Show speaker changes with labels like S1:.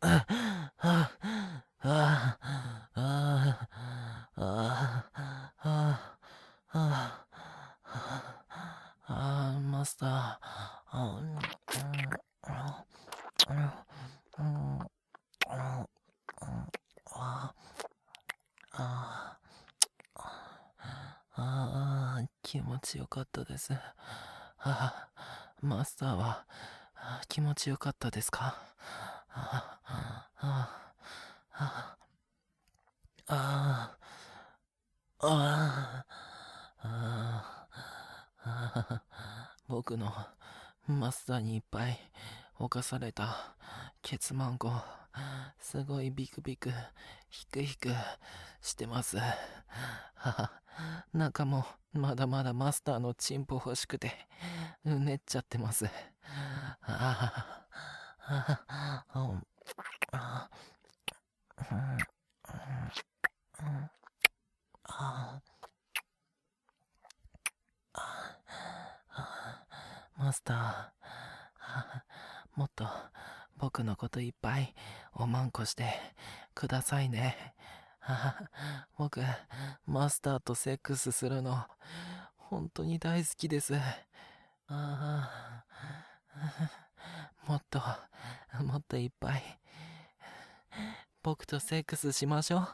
S1: あああああああマスター。気持ちよかったです。マスターは気持ちよかったですか？あああああああ僕のマスターにいっぱい侵されたケツマンコ、すごいビクビクヒクヒクしてます。中もまだまだマスターのチンポ欲しくてうねっちゃってます。マスター、もっと僕のこといっぱいおまんこしてくださいね。僕、マスターとセックスするの本当に大好きです。もっと、もっといっぱい僕とセックスしましょう。